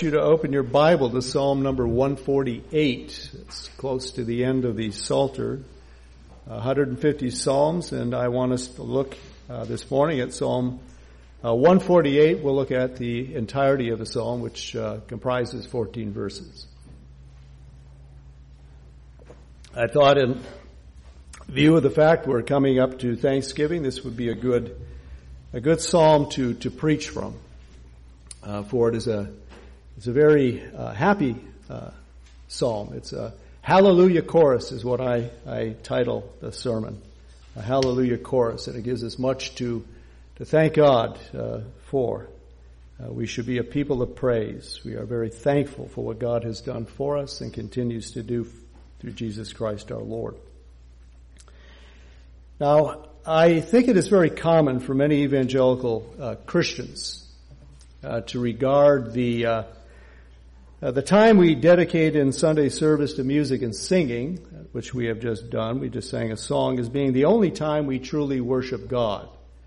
You to open your Bible to Psalm number 148. It's close to the end of the Psalter, 150 Psalms, and I want us to look this morning at Psalm 148. We'll look at the entirety of the Psalm, which comprises 14 verses. I thought, in view of the fact we're coming up to Thanksgiving, this would be a good Psalm to preach from, for it is It's a very happy psalm. It's a hallelujah chorus is what I title the sermon. A hallelujah chorus, and it gives us much to thank God for. We should be a people of praise. We are very thankful for what God has done for us and continues to do through Jesus Christ our Lord. Now, I think it is very common for many evangelical Christians to regard the time we dedicate in Sunday service to music and singing, which we have just done, we just sang a song, as being the only time we truly worship God.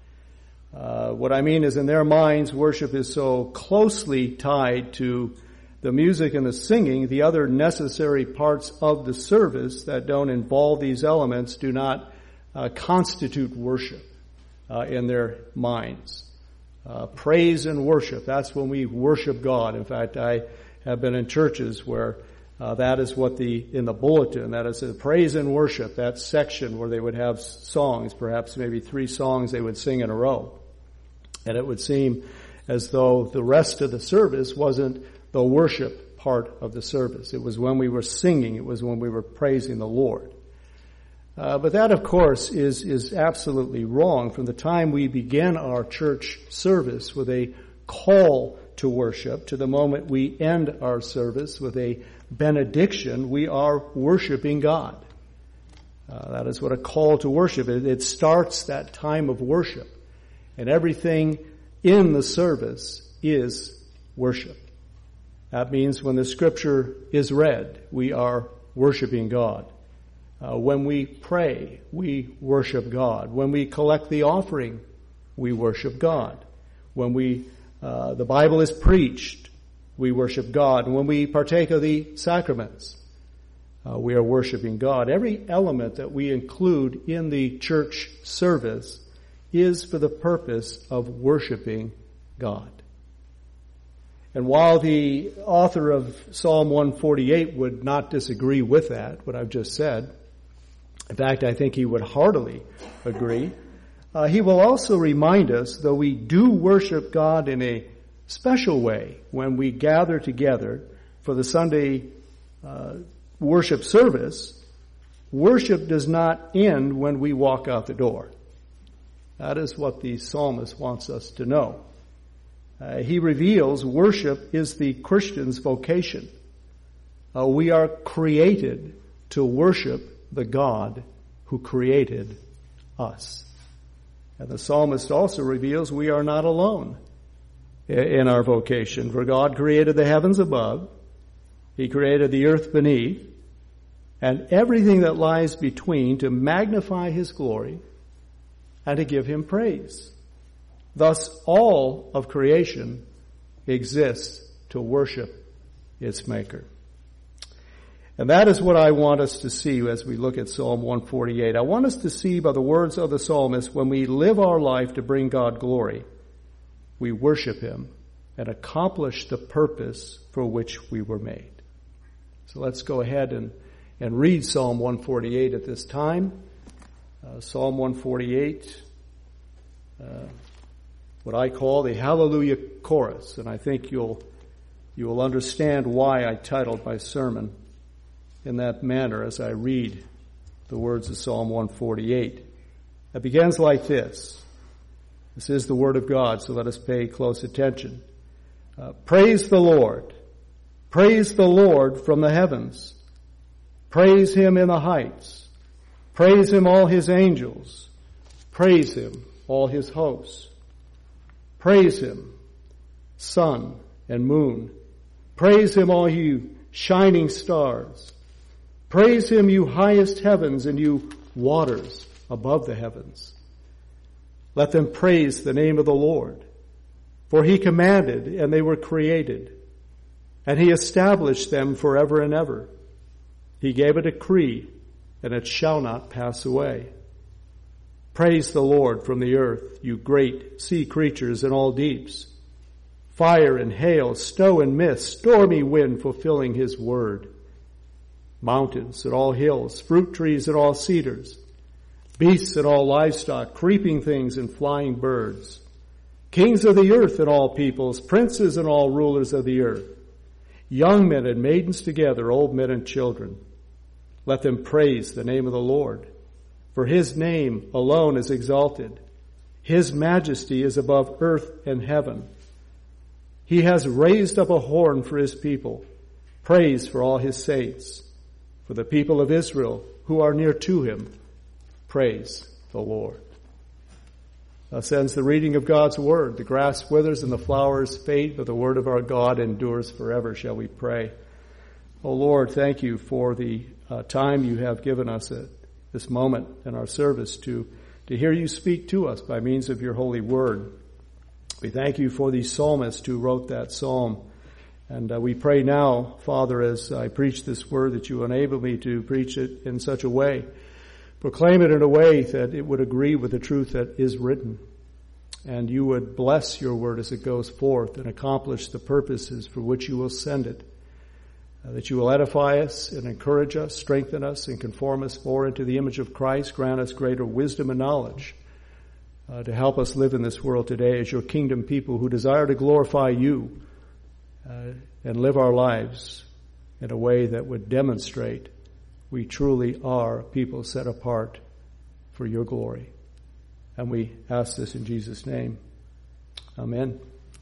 What I mean is, in their minds, worship is so closely tied to the music and the singing, the other necessary parts of the service that don't involve these elements do not constitute worship in their minds. Praise and worship, that's when we worship God. In fact, I have been in churches where that is what in the bulletin, that is praise and worship, that section where they would have songs, perhaps maybe 3 songs they would sing in a row. And it would seem as though the rest of the service wasn't the worship part of the service. It was when we were singing, it was when we were praising the Lord. But that, of course, is absolutely wrong. From the time we begin our church service with a call to worship to the moment we end our service with a benediction, we are worshiping God. That is what a call to worship is. It starts that time of worship, and everything in the service is worship. That means when the scripture is read, we are worshiping God. When we pray, we worship God. When we collect the offering, we worship God. When the Bible is preached, we worship God. And when we partake of the sacraments, we are worshiping God. Every element that we include in the church service is for the purpose of worshiping God. And while the author of Psalm 148 would not disagree with that, what I've just said, in fact, I think he would heartily agree, he will also remind us, though we do worship God in a special way when we gather together for the Sunday worship service, worship does not end when we walk out the door. That is what the psalmist wants us to know. He reveals worship is the Christian's vocation. We are created to worship the God who created us. And the psalmist also reveals we are not alone in our vocation, for God created the heavens above, He created the earth beneath, and everything that lies between to magnify His glory and to give Him praise. Thus, all of creation exists to worship its Maker. And that is what I want us to see as we look at Psalm 148. I want us to see by the words of the psalmist, when we live our life to bring God glory, we worship Him and accomplish the purpose for which we were made. So let's go ahead and read Psalm 148 at this time. Psalm 148, what I call the Hallelujah Chorus. And I think you will understand why I titled my sermon in that manner as I read the words of Psalm 148. It begins like this. This is the Word of God, so let us pay close attention. Praise the Lord. Praise the Lord from the heavens. Praise Him in the heights. Praise Him, all His angels. Praise Him, all His hosts. Praise Him, sun and moon. Praise Him, all you shining stars. Praise Him, you highest heavens, and you waters above the heavens. Let them praise the name of the Lord. For He commanded, and they were created. and he established them forever and ever. He gave a decree, and it shall not pass away. Praise the Lord from the earth, you great sea creatures in all deeps. Fire and hail, snow and mist, stormy wind fulfilling his word. Mountains and all hills, fruit trees and all cedars, beasts and all livestock, creeping things and flying birds, kings of the earth and all peoples, princes and all rulers of the earth, young men and maidens together, old men and children. Let them praise the name of the Lord, for his name alone is exalted. His majesty is above earth and heaven. He has raised up a horn for his people, praise for all his saints, for the people of Israel who are near to him. Praise the Lord. Thus ends the reading of God's word. The grass withers and the flowers fade, but the word of our God endures forever, shall we pray. O Lord, thank you for the time you have given us at this moment in our service to hear you speak to us by means of your holy word. We thank you for the psalmist who wrote that psalm. And we pray now, Father, as I preach this word, that you enable me to preach it in such a way, proclaim it in a way that it would agree with the truth that is written. And you would bless your word as it goes forth and accomplish the purposes for which you will send it. That you will edify us and encourage us, strengthen us, and conform us more into the image of Christ. Grant us greater wisdom and knowledge to help us live in this world today as your kingdom people who desire to glorify you and live our lives in a way that would demonstrate we truly are people set apart for your glory. And we ask this in Jesus' name. Amen.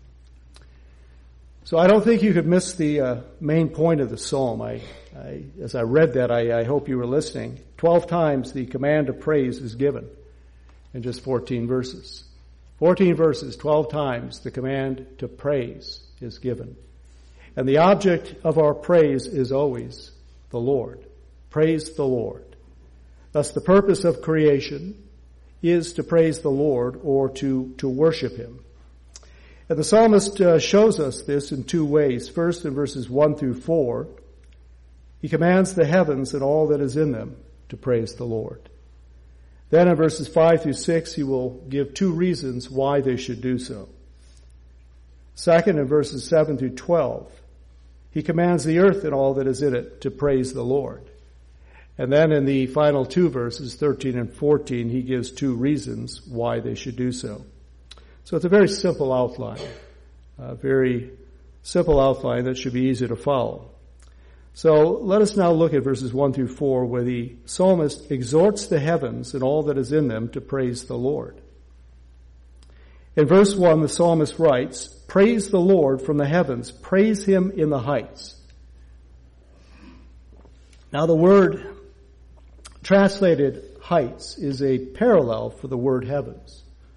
So I don't think you could miss the main point of the psalm. As I read that, I hope you were listening. 12 times the command of praise is given in just 14 verses. 14 verses, 12 times the command to praise is given. And the object of our praise is always the Lord. Praise the Lord. Thus the purpose of creation is to praise the Lord or to worship him. And the psalmist shows us this in two ways. First, in verses 1 through 4, he commands the heavens and all that is in them to praise the Lord. Then in verses 5 through 6, he will give two reasons why they should do so. Second, in verses 7 through 12, he commands the earth and all that is in it to praise the Lord. And then in the final two verses, 13 and 14, he gives two reasons why they should do so. So it's a very simple outline, a very simple outline that should be easy to follow. So let us now look at verses 1 through 4, where the psalmist exhorts the heavens and all that is in them to praise the Lord. In verse 1, the psalmist writes, "Praise the Lord from the heavens, praise him in the heights." Now the word translated heights is a parallel for the word heavens.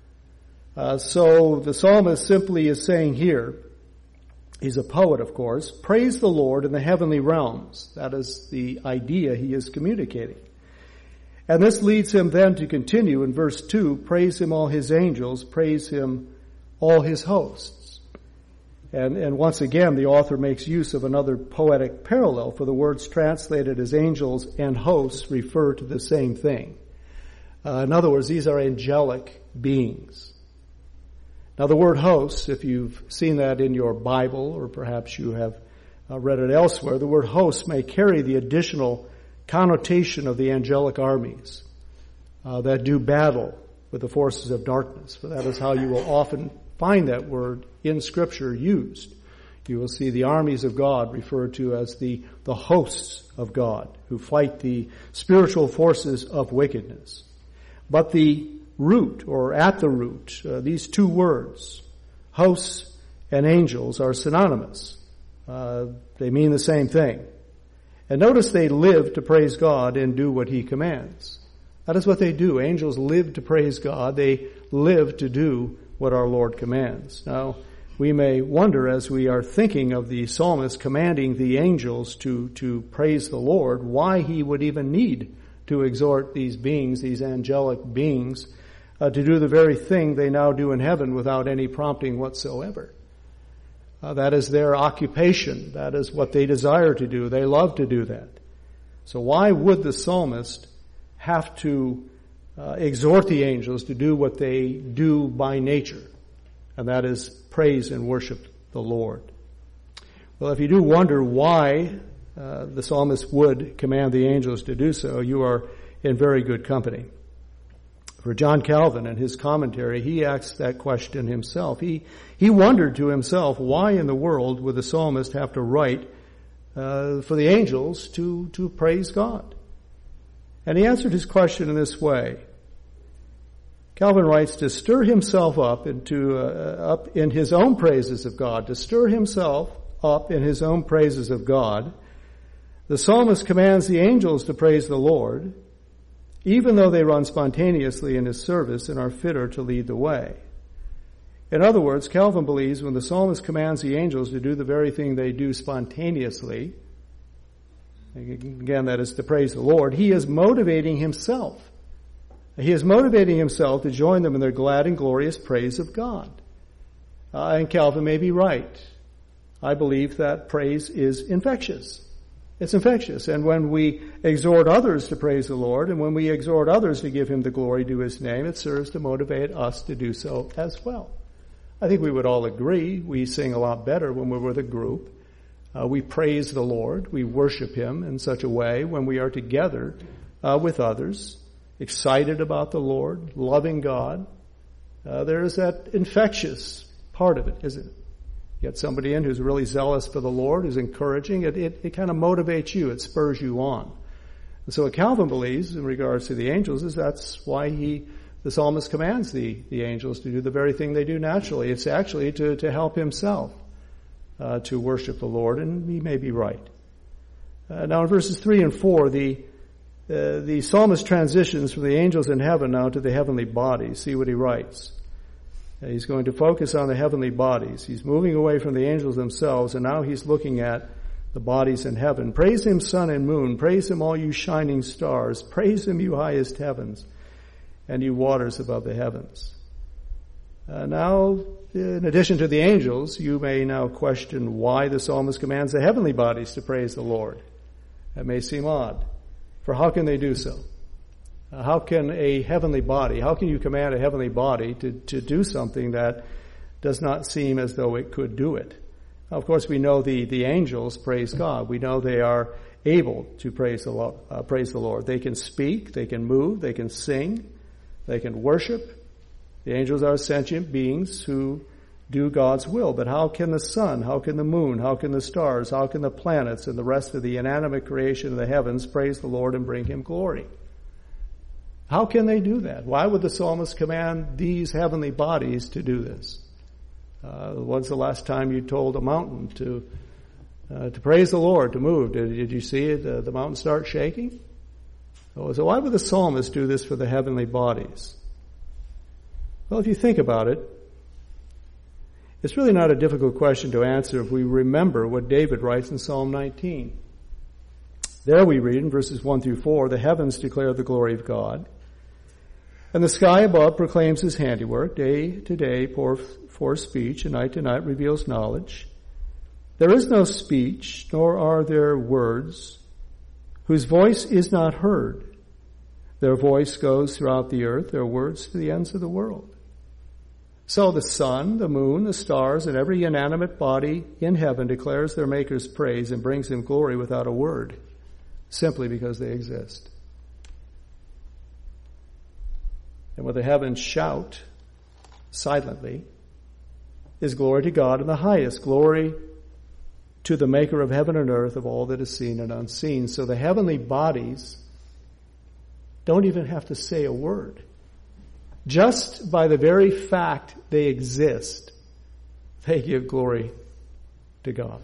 So the psalmist simply is saying here, he's a poet of course, praise the Lord in the heavenly realms. That is the idea he is communicating. And this leads him then to continue in verse 2, praise him all his angels, praise him all his hosts. And once again, the author makes use of another poetic parallel, for the words translated as angels and hosts refer to the same thing. In other words, these are angelic beings. Now the word hosts, if you've seen that in your Bible, or perhaps you have read it elsewhere, the word hosts may carry the additional connotation of the angelic armies that do battle with the forces of darkness. For that is how you will often find that word in Scripture used. You will see the armies of God referred to as the hosts of God, who fight the spiritual forces of wickedness. But the root, or at the root, these two words, hosts and angels, are synonymous. They mean the same thing. And notice they live to praise God and do what he commands. That is what they do. Angels live to praise God. They live to do what our Lord commands. Now, we may wonder as we are thinking of the psalmist commanding the angels to praise the Lord, why he would even need to exhort these beings, these angelic beings, to do the very thing they now do in heaven without any prompting whatsoever. That is their occupation. That is what they desire to do. They love to do that. So why would the psalmist have to exhort the angels to do what they do by nature? And that is praise and worship the Lord. Well, if you do wonder why the psalmist would command the angels to do so, you are in very good company. For John Calvin, in his commentary, he asked that question himself. He wondered to himself, why in the world would the psalmist have to write for the angels to praise God? And he answered his question in this way. Calvin writes, to stir himself up up in his own praises of God, to stir himself up in his own praises of God, the psalmist commands the angels to praise the Lord, even though they run spontaneously in his service and are fitter to lead the way. In other words, Calvin believes when the psalmist commands the angels to do the very thing they do spontaneously, again, that is to praise the Lord, he is motivating himself. He is motivating himself to join them in their glad and glorious praise of God. And Calvin may be right. I believe that praise is infectious. It's infectious. And when we exhort others to praise the Lord, and when we exhort others to give him the glory due his name, it serves to motivate us to do so as well. I think we would all agree we sing a lot better when we're with a group. We praise the Lord. We worship him in such a way when we are together with others, excited about the Lord, loving God. There is that infectious part of it, isn't it? Get somebody in who's really zealous for the Lord, who's encouraging, it kind of motivates you, it spurs you on. And so what Calvin believes in regards to the angels is that's why the psalmist commands the angels to do the very thing they do naturally. It's actually to help himself to worship the Lord, and he may be right. Now in verses 3 and 4, the psalmist transitions from the angels in heaven now to the heavenly bodies. See what he writes. He's going to focus on the heavenly bodies. He's moving away from the angels themselves, and now he's looking at the bodies in heaven. Praise him, sun and moon. Praise him, all you shining stars. Praise him, you highest heavens, and you waters above the heavens. Now, in addition to the angels, you may now question why the psalmist commands the heavenly bodies to praise the Lord. That may seem odd. For how can they do so? How can you command a heavenly body to do something that does not seem as though it could do it? Now, of course, we know the angels praise God. We know they are able to praise the Lord. They can speak, they can move, they can sing, they can worship. The angels are sentient beings who do God's will. But how can the sun, how can the moon, how can the stars, how can the planets and the rest of the inanimate creation of the heavens praise the Lord and bring him glory? How can they do that? Why would the psalmist command these heavenly bodies to do this? When's the last time you told a mountain to praise the Lord, to move? Did you see it, the mountain start shaking? So why would the psalmist do this for the heavenly bodies? Well, if you think about it, it's really not a difficult question to answer if we remember what David writes in Psalm 19. There we read in verses 1 through 4, the heavens declare the glory of God, and the sky above proclaims his handiwork. Day to day pours forth speech, and night to night reveals knowledge. There is no speech, nor are there words, whose voice is not heard. Their voice goes throughout the earth, their words to the ends of the world. So the sun, the moon, the stars, and every inanimate body in heaven declares their Maker's praise and brings him glory without a word, simply because they exist. And what the heavens shout silently is glory to God in the highest, glory to the Maker of heaven and earth, of all that is seen and unseen. So the heavenly bodies don't even have to say a word. Just by the very fact they exist, they give glory to God.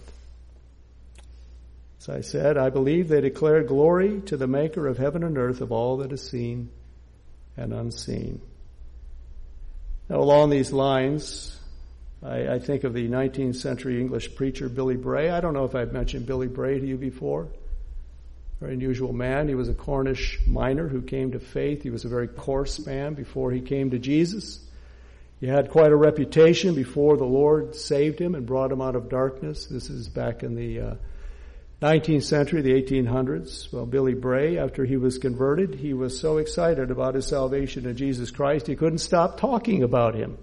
As I said, I believe they declare glory to the Maker of heaven and earth, of all that is seen and unseen. Now, along these lines, I think of the 19th century English preacher Billy Bray. I don't know if I've mentioned Billy Bray to you before. Very unusual man. He was a Cornish miner who came to faith. He was a very coarse man before he came to Jesus. He had quite a reputation before the Lord saved him and brought him out of darkness. This is back in the 19th century, the 1800s. Well, Billy Bray, after he was converted, he was so excited about his salvation in Jesus Christ, he couldn't stop talking about him.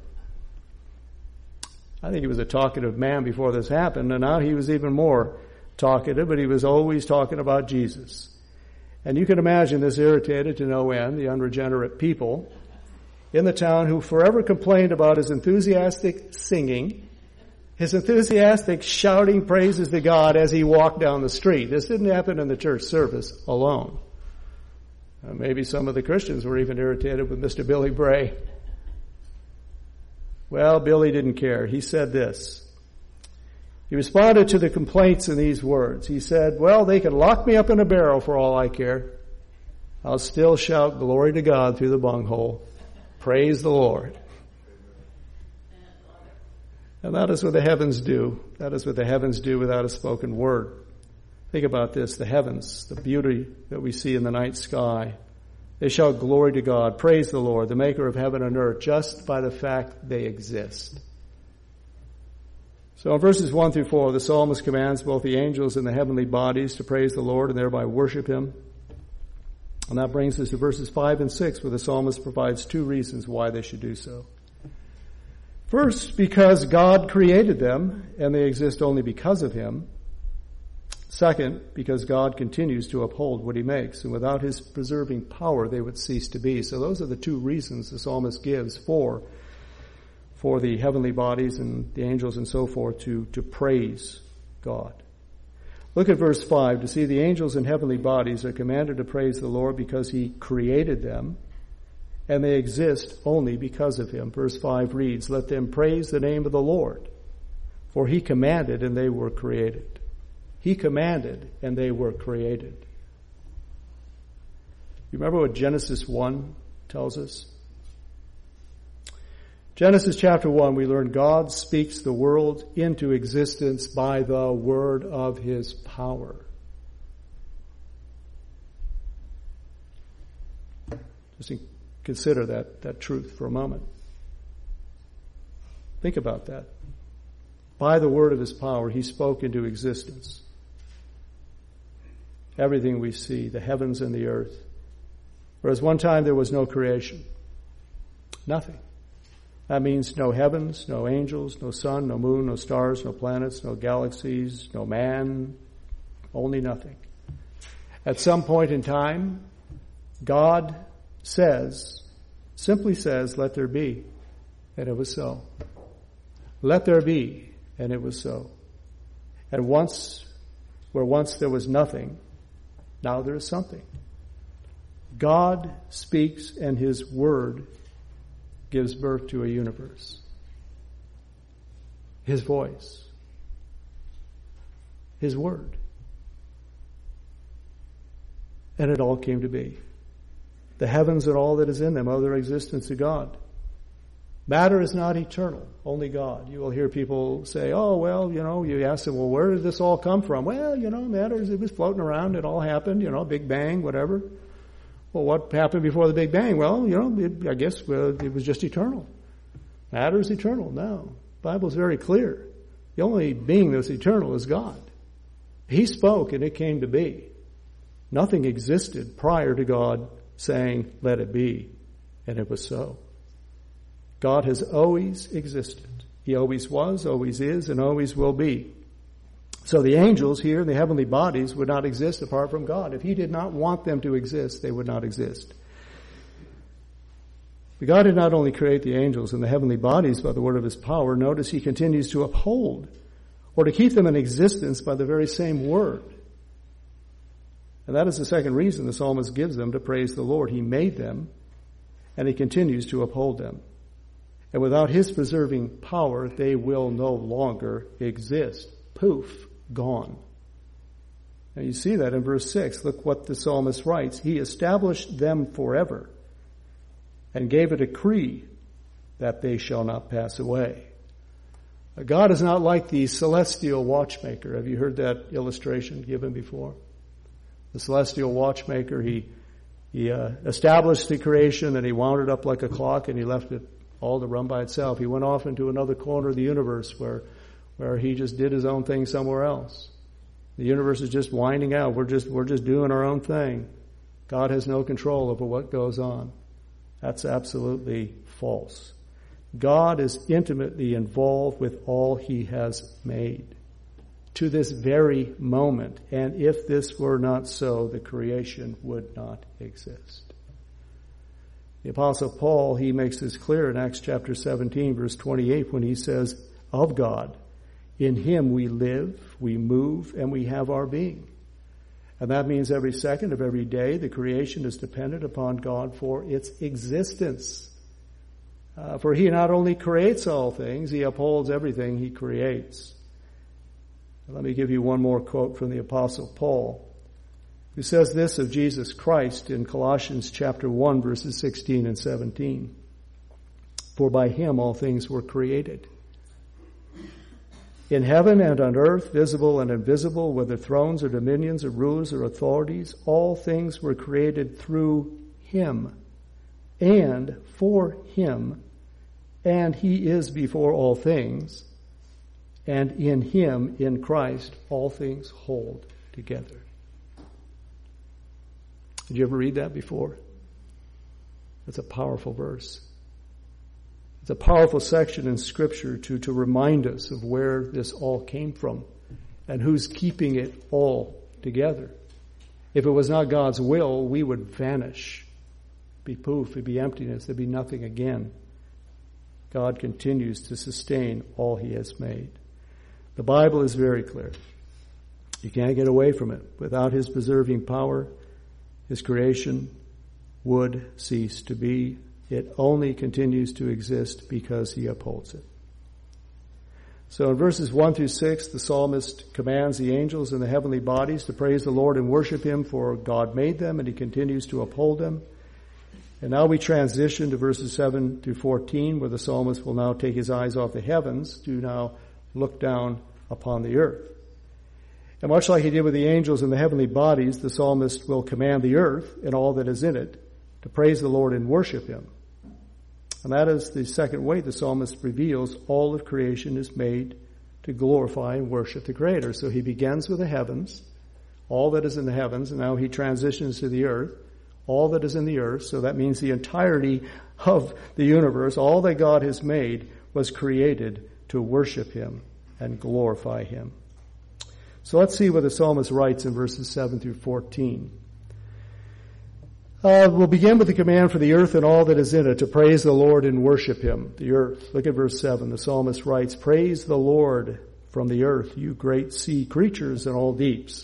I think he was a talkative man before this happened, and now he was even more talkative, but he was always talking about Jesus. And you can imagine this irritated to no end the unregenerate people in the town who forever complained about his enthusiastic singing, his enthusiastic shouting praises to God as he walked down the street. This didn't happen in the church service alone. Maybe some of the Christians were even irritated with Mr. Billy Bray. Well, Billy didn't care. He said this. He responded to the complaints in these words. He said, well, they can lock me up in a barrel for all I care. I'll still shout glory to God through the bunghole. Praise the Lord. And that is what the heavens do. That is what the heavens do without a spoken word. Think about this, the heavens, the beauty that we see in the night sky. They shout glory to God, praise the Lord, the maker of heaven and earth, just by the fact they exist. So in verses 1 through 4, the psalmist commands both the angels and the heavenly bodies to praise the Lord and thereby worship him. And that brings us to verses 5 and 6, where the psalmist provides two reasons why they should do so. First, because God created them, and they exist only because of him. Second, because God continues to uphold what he makes, and without his preserving power, they would cease to be. So those are the two reasons the psalmist gives for the heavenly bodies and the angels and so forth to praise God. Look at verse 5 to see the angels and heavenly bodies are commanded to praise the Lord because he created them, and they exist only because of him. Verse 5 reads, let them praise the name of the Lord, for he commanded and they were created. He commanded and they were created. You remember what Genesis 1 tells us? Genesis chapter 1, we learn God speaks the world into existence by the word of his power. Just consider that truth for a moment. Think about that. By the word of his power, he spoke into existence everything we see, the heavens and the earth. Whereas one time there was no creation. Nothing. That means no heavens, no angels, no sun, no moon, no stars, no planets, no galaxies, no man, only nothing. At some point in time, God simply says, let there be, and it was so. Let there be, and it was so. And where once there was nothing, now there is something. God speaks and his word gives birth to a universe. His voice. His word. And it all came to be. The heavens and all that is in them owe their existence to God. Matter is not eternal, only God. You will hear people say, oh, well, you ask them, well, where did this all come from? Well, matter is, it was floating around, it all happened, Big Bang, whatever. Well, what happened before the Big Bang? Well, I guess it was just eternal. Matter is eternal. No. The Bible is very clear. The only being that's eternal is God. He spoke and it came to be. Nothing existed prior to God saying, let it be. And it was so. God has always existed. He always was, always is, and always will be. So the angels here in the heavenly bodies would not exist apart from God. If he did not want them to exist, they would not exist. But God did not only create the angels and the heavenly bodies by the word of his power, notice he continues to uphold or to keep them in existence by the very same word. And that is the second reason the psalmist gives them to praise the Lord. He made them and he continues to uphold them. And without his preserving power, they will no longer exist. Poof, gone. Now you see that in verse 6. Look what the psalmist writes. He established them forever and gave a decree that they shall not pass away. God is not like the celestial watchmaker. Have you heard that illustration given before? The celestial watchmaker, he established the creation and he wound it up like a clock and he left it all to run by itself. He went off into another corner of the universe where he just did his own thing somewhere else. The universe is just winding out. We're just doing our own thing. God has no control over what goes on. That's absolutely false. God is intimately involved with all he has made to this very moment. And if this were not so, the creation would not exist. The Apostle Paul, he makes this clear in Acts chapter 17, verse 28, when he says, of God, in him we live, we move, and we have our being. And that means every second of every day, the creation is dependent upon God for its existence. For he not only creates all things, he upholds everything he creates. Let me give you one more quote from the Apostle Paul, who says this of Jesus Christ in Colossians chapter 1, verses 16 and 17. For by him all things were created, in heaven and on earth, visible and invisible, whether thrones or dominions or rulers or authorities, all things were created through him and for him, and he is before all things, and in him, in Christ, all things hold together. Did you ever read that before? That's a powerful verse. It's a powerful section in Scripture to remind us of where this all came from and who's keeping it all together. If it was not God's will, we would vanish, be poof, it'd be emptiness, there'd be nothing again. God continues to sustain all he has made. The Bible is very clear. You can't get away from it. Without his preserving power, his creation would cease to be. It only continues to exist because he upholds it. So in verses 1 through 6, the psalmist commands the angels in the heavenly bodies to praise the Lord and worship him, for God made them and he continues to uphold them. And now we transition to verses 7 through 14, where the psalmist will now take his eyes off the heavens to now look down upon the earth. And much like he did with the angels in the heavenly bodies, the psalmist will command the earth and all that is in it to praise the Lord and worship him. And that is the second way the psalmist reveals all of creation is made to glorify and worship the Creator. So he begins with the heavens, all that is in the heavens, and now he transitions to the earth, all that is in the earth. So that means the entirety of the universe, all that God has made, was created to worship him and glorify him. So let's see what the psalmist writes in verses 7 through 14. We'll begin with the command for the earth and all that is in it to praise the Lord and worship him. The earth. Look at verse 7. The psalmist writes, praise the Lord from the earth, you great sea creatures and all deeps.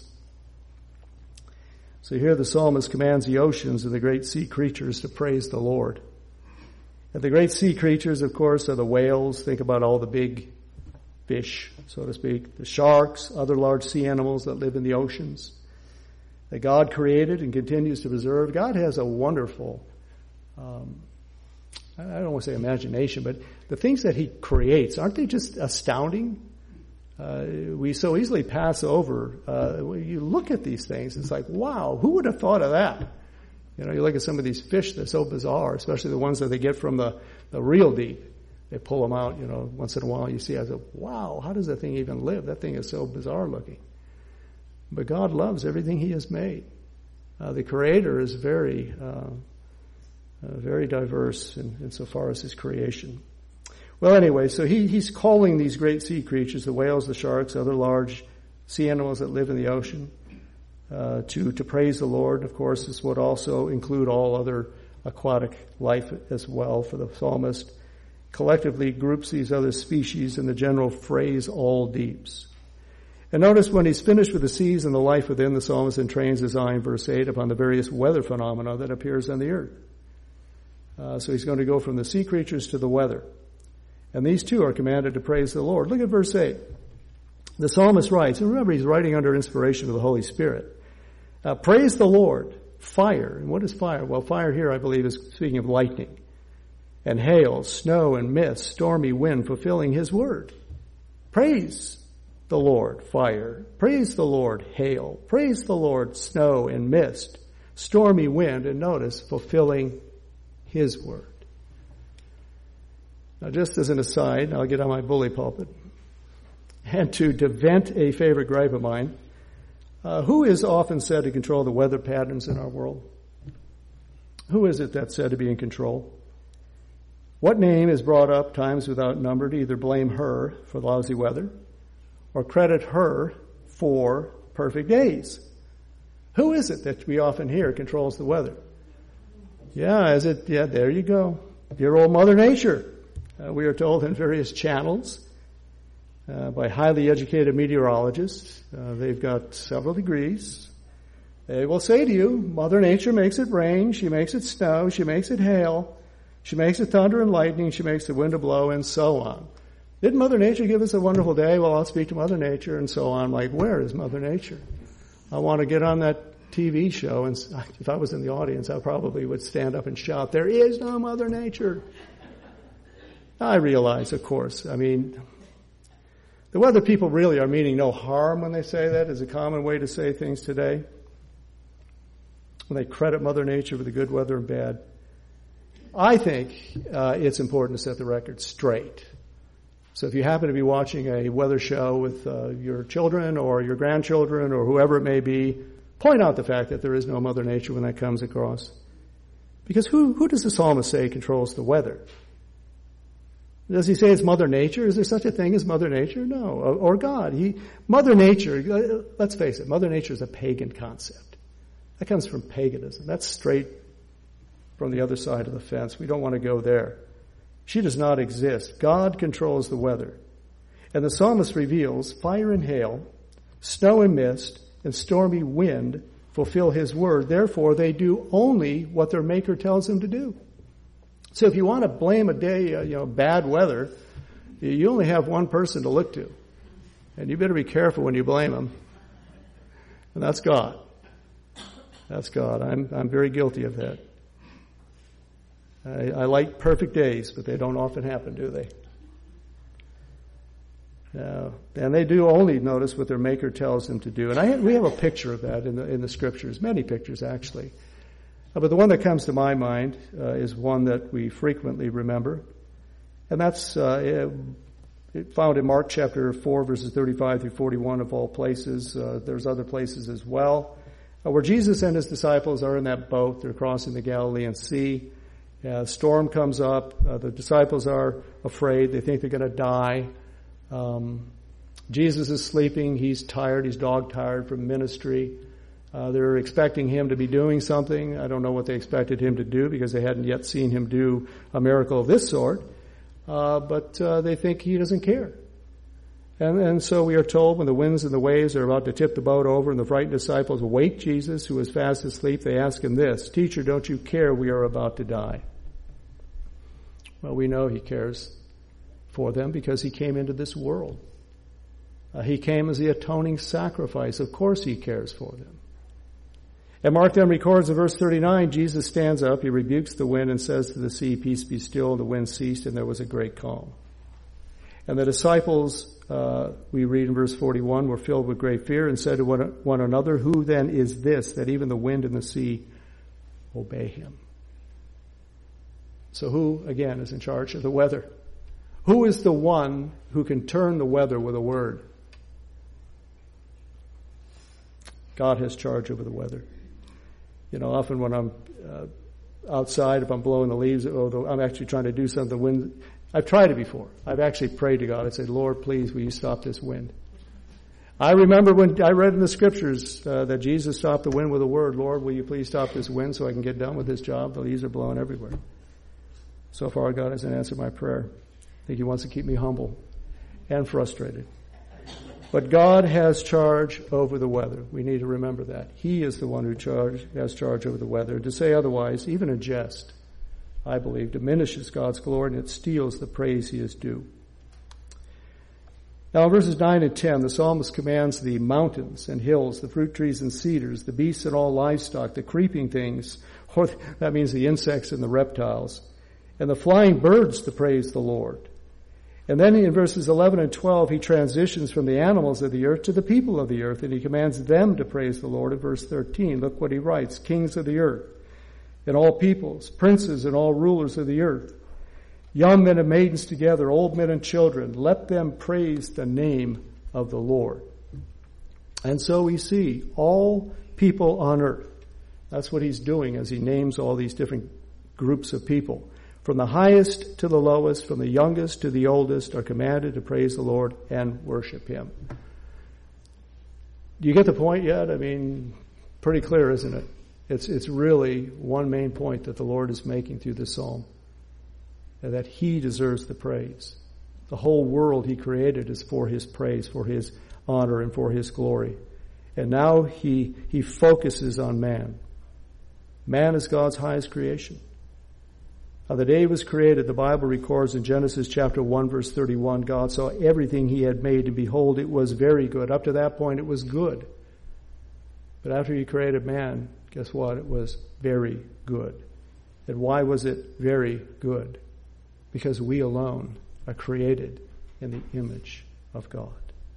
So here the psalmist commands the oceans and the great sea creatures to praise the Lord. And the great sea creatures, of course, are the whales. Think about all the big fish, so to speak, the sharks, other large sea animals that live in the oceans that God created and continues to preserve. God has a wonderful, I don't want to say imagination, but the things that he creates, aren't they just astounding? We so easily pass over. When you look at these things, it's like, wow, who would have thought of that? You know, you look at some of these fish, they're so bizarre, especially the ones that they get from the real deep. They pull them out, you know, once in a while you see, I go, wow, how does that thing even live? That thing is so bizarre looking. But God loves everything he has made. The Creator is very diverse insofar as his creation. Well, anyway, so he's calling these great sea creatures, the whales, the sharks, other large sea animals that live in the ocean, to praise the Lord. Of course, this would also include all other aquatic life as well, for the psalmist collectively groups these other species in the general phrase, all deeps. And notice when he's finished with the seas and the life within, the psalmist entrains his eye in verse 8 upon the various weather phenomena that appears on the earth. So he's going to go from the sea creatures to the weather. And these two are commanded to praise the Lord. Look at verse 8. The psalmist writes, and remember he's writing under inspiration of the Holy Spirit. Praise the Lord, fire. And what is fire? Well, fire here I believe is speaking of lightning. And hail, snow and mist, stormy wind, fulfilling his word. Praise the Lord, fire. Praise the Lord, hail. Praise the Lord, snow and mist, stormy wind, and notice, fulfilling his word. Now, just as an aside, I'll get on my bully pulpit. And to vent a favorite gripe of mine, who is often said to control the weather patterns in our world? Who is it that's said to be in control? What name is brought up times without number to either blame her for the lousy weather or credit her for perfect days? Who is it that we often hear controls the weather? Yeah, there you go. Dear old Mother Nature. We are told in various channels by highly educated meteorologists. They've got several degrees. They will say to you, Mother Nature makes it rain, she makes it snow, she makes it hail, she makes it thunder and lightning, she makes the wind to blow, and so on. Didn't Mother Nature give us a wonderful day? Well, I'll speak to Mother Nature, and so on. Like, where is Mother Nature? I want to get on that TV show, and if I was in the audience, I probably would stand up and shout, there is no Mother Nature. I realize, of course, I mean, the weather people really are meaning no harm when they say that is a common way to say things today. When they credit Mother Nature with the good weather and bad. I think it's important to set the record straight. So if you happen to be watching a weather show with your children or your grandchildren or whoever it may be, point out the fact that there is no Mother Nature when that comes across. Because who does the psalmist say controls the weather? Does he say it's Mother Nature? Is there such a thing as Mother Nature? No. Or God. Mother Nature, let's face it, Mother Nature is a pagan concept. That comes from paganism. That's straight from the other side of the fence. We don't want to go there. She does not exist. God controls the weather. And the psalmist reveals fire and hail, snow and mist, and stormy wind fulfill his word. Therefore, they do only what their maker tells them to do. So if you want to blame a day, bad weather, you only have one person to look to. And you better be careful when you blame him. And that's God. That's God. I'm very guilty of that. I like perfect days, but they don't often happen, do they? And they do only notice what their maker tells them to do. And we have a picture of that in the scriptures, many pictures actually. But the one that comes to my mind is one that we frequently remember. And that's found in Mark chapter 4, verses 35 through 41 of all places. There's other places as well, where Jesus and his disciples are in that boat. They're crossing the Galilean Sea. A storm comes up. The disciples are afraid. They think they're going to die. Jesus is sleeping. He's tired. He's dog-tired from ministry. They're expecting him to be doing something. I don't know what they expected him to do because they hadn't yet seen him do a miracle of this sort. But they think he doesn't care. And so we are told when the winds and the waves are about to tip the boat over and the frightened disciples wake Jesus, who is fast asleep, they ask him this, Teacher, don't you care we are about to die? Well, we know he cares for them because he came into this world. He came as the atoning sacrifice. Of course he cares for them. And Mark then records in verse 39, Jesus stands up, he rebukes the wind and says to the sea, Peace be still. The wind ceased and there was a great calm. And the disciples, we read in verse 41, were filled with great fear and said to one another, Who then is this that even the wind and the sea obey him? So who, again, is in charge of the weather? Who is the one who can turn the weather with a word? God has charge over the weather. Often when I'm outside, if I'm blowing the leaves, I'm actually trying to do something. I've tried it before. I've actually prayed to God. I said, Lord, please, will you stop this wind? I remember when I read in the scriptures that Jesus stopped the wind with a word. Lord, will you please stop this wind so I can get done with this job? The leaves are blowing everywhere. So far, God hasn't answered my prayer. I think he wants to keep me humble and frustrated. But God has charge over the weather. We need to remember that. He is the one who has charge over the weather. To say otherwise, even a jest, I believe, diminishes God's glory and it steals the praise he is due. Now in verses 9 and 10, the psalmist commands the mountains and hills, the fruit trees and cedars, the beasts and all livestock, the creeping things, or that means the insects and the reptiles, and the flying birds to praise the Lord. And then in verses 11 and 12, he transitions from the animals of the earth to the people of the earth, and he commands them to praise the Lord. In verse 13, look what he writes, Kings of the earth, and all peoples, princes and all rulers of the earth. Young men and maidens together, old men and children, let them praise the name of the Lord. And so we see all people on earth. That's what he's doing as he names all these different groups of people. From the highest to the lowest, from the youngest to the oldest, are commanded to praise the Lord and worship him. Do you get the point yet? I mean, pretty clear, isn't it? It's really one main point that the Lord is making through this psalm. That he deserves the praise. The whole world he created is for his praise, for his honor, and for his glory. And now he focuses on man. Man is God's highest creation. On the day he was created, the Bible records in Genesis chapter 1, verse 31, God saw everything he had made, and behold, it was very good. Up to that point, it was good. But after he created man, guess what? It was very good. And why was it very good? Because we alone are created in the image of God.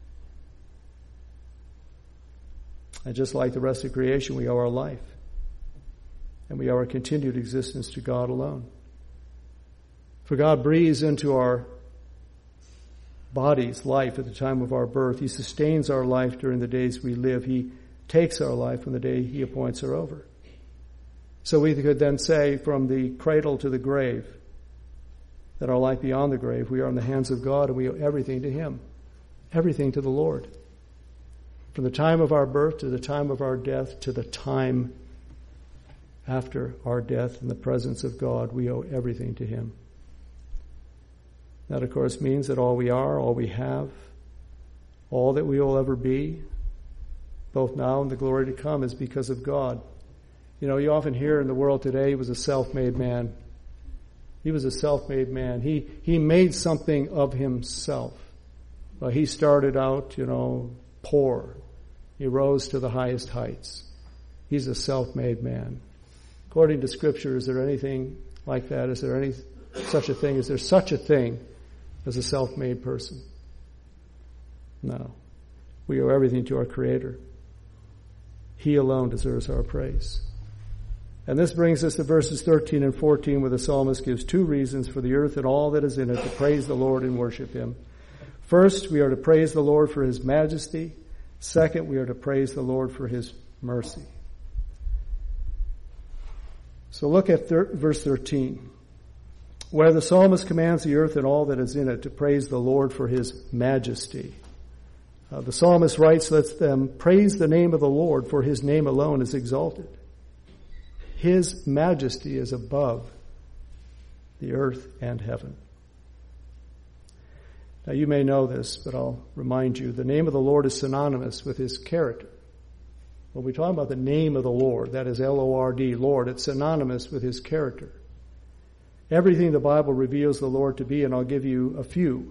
And just like the rest of creation, we owe our life. And we owe our continued existence to God alone. For God breathes into our bodies life at the time of our birth. He sustains our life during the days we live. He takes our life when the day he appoints are over. So we could then say from the cradle to the grave that our life beyond the grave, we are in the hands of God and we owe everything to him. Everything to the Lord. From the time of our birth to the time of our death to the time after our death in the presence of God, we owe everything to him. That, of course, means that all we are, all we have, all that we will ever be, both now and the glory to come, is because of God. You know, you often hear in the world today, he was a self-made man. He was a self-made man. He made something of himself. Well, he started out, poor. He rose to the highest heights. He's a self-made man. According to Scripture, is there anything like that? Is there any such a thing? Is there such a thing as a self-made person? No. We owe everything to our Creator. He alone deserves our praise. And this brings us to verses 13 and 14, where the psalmist gives two reasons for the earth and all that is in it to praise the Lord and worship him. First, we are to praise the Lord for his majesty. Second, we are to praise the Lord for his mercy. So look at verse 13, where the psalmist commands the earth and all that is in it to praise the Lord for his majesty. The psalmist writes, let them praise the name of the Lord, for his name alone is exalted. His majesty is above the earth and heaven. Now you may know this, but I'll remind you, the name of the Lord is synonymous with his character. When we talk about the name of the Lord, that is L-O-R-D, Lord, it's synonymous with his character. Everything the Bible reveals the Lord to be, and I'll give you a few.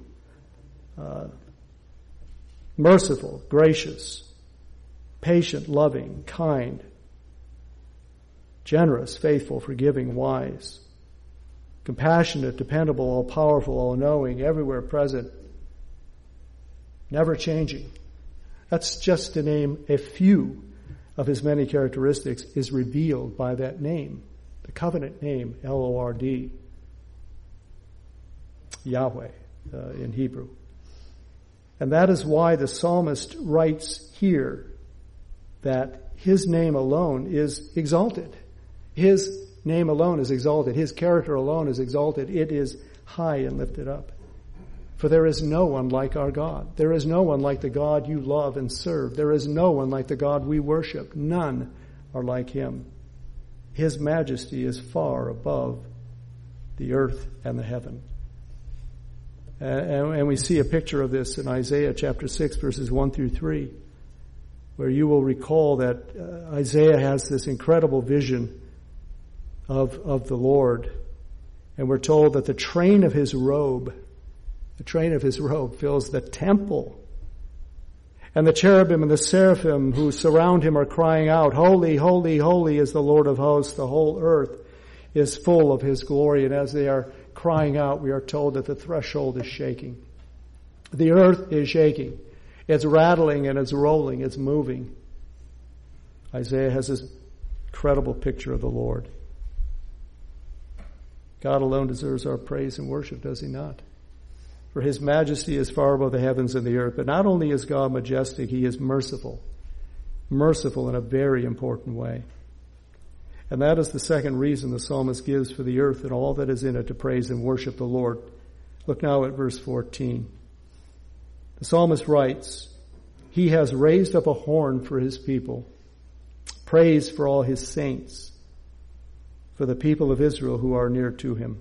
Merciful, gracious, patient, loving, kind, generous, faithful, forgiving, wise, compassionate, dependable, all-powerful, all-knowing, everywhere present, never changing. That's just to name a few of his many characteristics is revealed by that name, the covenant name, L-O-R-D, Yahweh in Hebrew. And that is why the psalmist writes here that his name alone is exalted. His name alone is exalted. His character alone is exalted. It is high and lifted up. For there is no one like our God. There is no one like the God you love and serve. There is no one like the God we worship. None are like him. His majesty is far above the earth and the heaven. And we see a picture of this in Isaiah chapter 6, verses 1 through 3, where you will recall that Isaiah has this incredible vision of the Lord. And we're told that the train of his robe fills the temple. And the cherubim and the seraphim who surround him are crying out, holy, holy, holy is the Lord of hosts. The whole earth is full of his glory. And as they are crying out, we are told that the threshold is shaking. The earth is shaking. It's rattling and it's rolling. It's moving. Isaiah has this incredible picture of the Lord. God alone deserves our praise and worship, does he not? For his majesty is far above the heavens and the earth. But not only is God majestic, he is merciful. Merciful in a very important way. And that is the second reason the psalmist gives for the earth and all that is in it to praise and worship the Lord. Look now at verse 14. The psalmist writes, he has raised up a horn for his people, praise for all his saints, for the people of Israel who are near to him.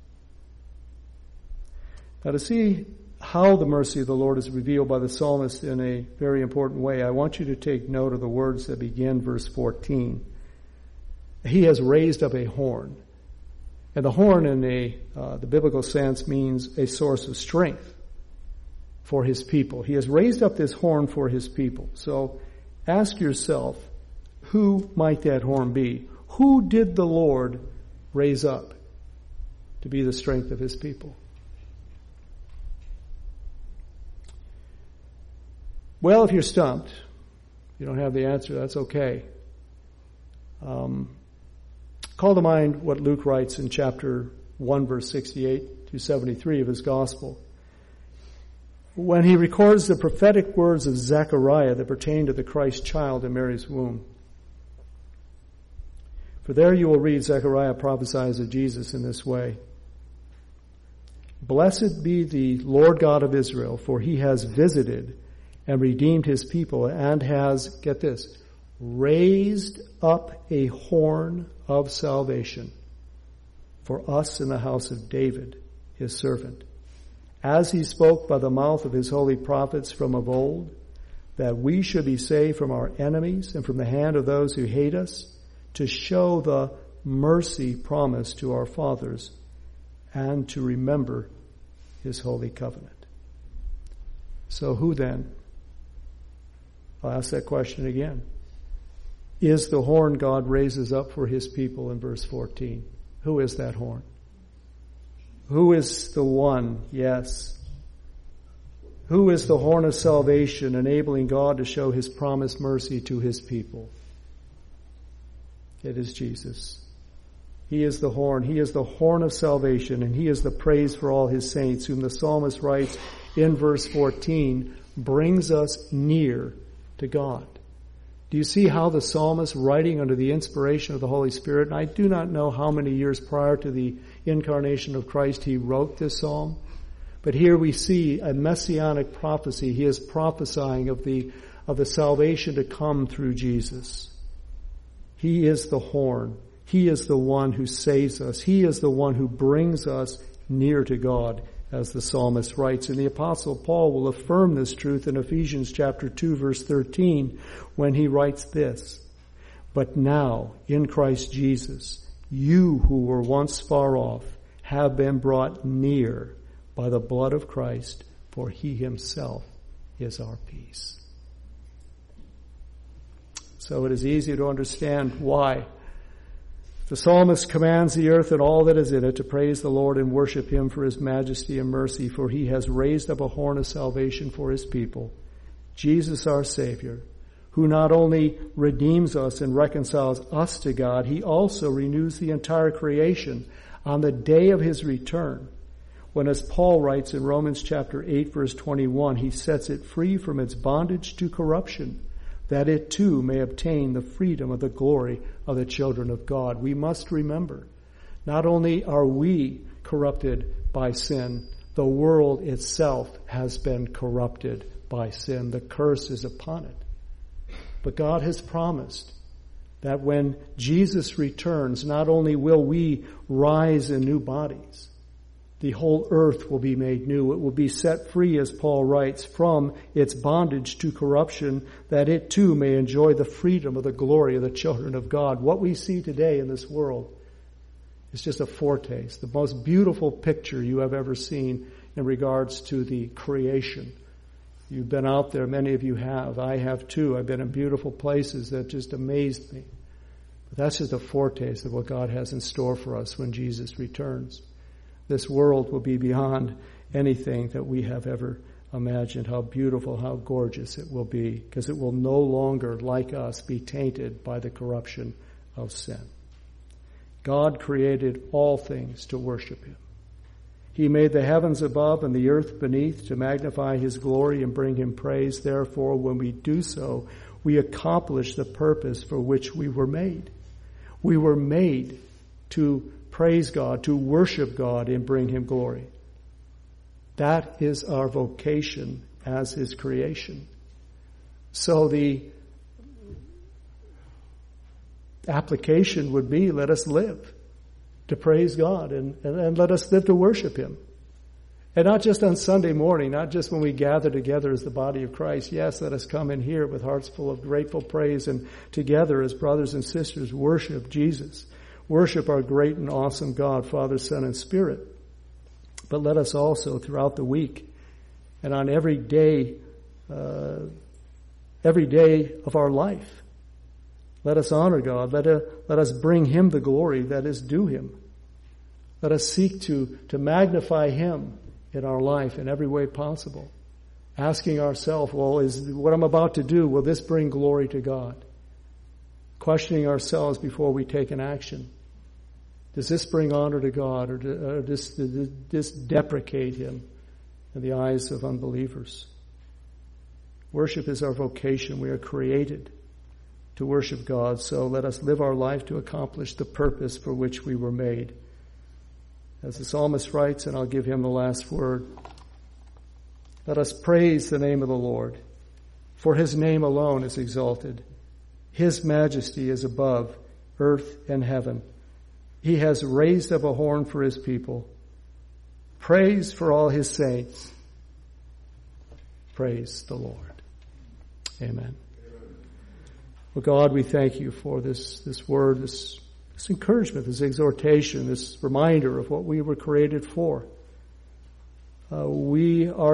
Now, to see how the mercy of the Lord is revealed by the psalmist in a very important way, I want you to take note of the words that begin verse 14. He has raised up a horn. And the horn in the biblical sense means a source of strength for his people. He has raised up this horn for his people. So ask yourself, who might that horn be? Who did the Lord raise up to be the strength of his people? Well, if you're stumped, you don't have the answer, that's okay. Call to mind what Luke writes in chapter 1, verse 68 to 73 of his gospel. When he records the prophetic words of Zechariah that pertain to the Christ child in Mary's womb. For there you will read Zechariah prophesies of Jesus in this way. Blessed be the Lord God of Israel, for he has visited and redeemed his people and has, get this, raised up a horn of salvation for us in the house of David, his servant, as he spoke by the mouth of his holy prophets from of old, that we should be saved from our enemies and from the hand of those who hate us, to show the mercy promised to our fathers and to remember his holy covenant. So who then? I'll ask that question again. Is the horn God raises up for his people in verse 14? Who is that horn? Who is the one? Yes. Who is the horn of salvation, enabling God to show his promised mercy to his people? It is Jesus. He is the horn. He is the horn of salvation, and he is the praise for all his saints, whom the psalmist writes in verse 14, brings us near to God. Do you see how the psalmist, writing under the inspiration of the Holy Spirit, and I do not know how many years prior to the incarnation of Christ he wrote this psalm, but here we see a messianic prophecy. He is prophesying of the salvation to come through Jesus. He is the horn. He is the one who saves us. He is the one who brings us near to God, as the psalmist writes. And the Apostle Paul will affirm this truth in Ephesians chapter 2, verse 13, when he writes this, but now, in Christ Jesus, you who were once far off have been brought near by the blood of Christ, for he himself is our peace. So it is easy to understand why the psalmist commands the earth and all that is in it to praise the Lord and worship him for his majesty and mercy, for he has raised up a horn of salvation for his people, Jesus our Savior, who not only redeems us and reconciles us to God, he also renews the entire creation on the day of his return, when, as Paul writes in Romans chapter 8, verse 21, he sets it free from its bondage to corruption, that it too may obtain the freedom of the glory of the children of God. We must remember, not only are we corrupted by sin, the world itself has been corrupted by sin. The curse is upon it. But God has promised that when Jesus returns, not only will we rise in new bodies, the whole earth will be made new. It will be set free, as Paul writes, from its bondage to corruption, that it too may enjoy the freedom of the glory of the children of God. What we see today in this world is just a foretaste, the most beautiful picture you have ever seen in regards to the creation. You've been out there, many of you have. I have too. I've been in beautiful places that just amazed me. But that's just a foretaste of what God has in store for us when Jesus returns. This world will be beyond anything that we have ever imagined. How beautiful, how gorgeous it will be, because it will no longer, like us, be tainted by the corruption of sin. God created all things to worship him. He made the heavens above and the earth beneath to magnify his glory and bring him praise. Therefore, when we do so, we accomplish the purpose for which we were made. We were made to praise God, to worship God and bring him glory. That is our vocation as his creation. So the application would be, let us live to praise God and let us live to worship him. And not just on Sunday morning, not just when we gather together as the body of Christ. Yes, let us come in here with hearts full of grateful praise and together as brothers and sisters worship Jesus. Worship our great and awesome God, Father, Son, and Spirit. But let us also throughout the week and on every day of our life, let us honor God. Let us bring him the glory that is due him. Let us seek to magnify him in our life in every way possible. Asking ourselves, well, is what I'm about to do, will this bring glory to God? Questioning ourselves before we take an action. Does this bring honor to God, or does this deprecate him in the eyes of unbelievers? Worship is our vocation. We are created to worship God, so let us live our life to accomplish the purpose for which we were made. As the psalmist writes, and I'll give him the last word, let us praise the name of the Lord, for his name alone is exalted. His majesty is above earth and heaven. He has raised up a horn for his people. Praise for all his saints. Praise the Lord. Amen. Well, God, we thank you for this word, this encouragement, this exhortation, this reminder of what we were created for. We are